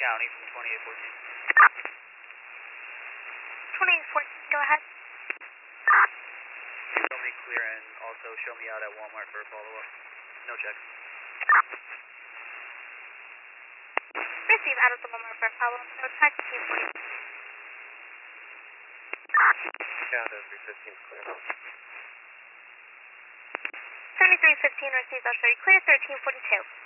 County from 2814. 2814, go ahead. Show me clear and also show me out at Walmart for a follow-up. No check. Receive out of the Walmart for a follow-up. No check, team 40. Yeah, the 315 is clear. 3315 received, I'll show you clear, 1342.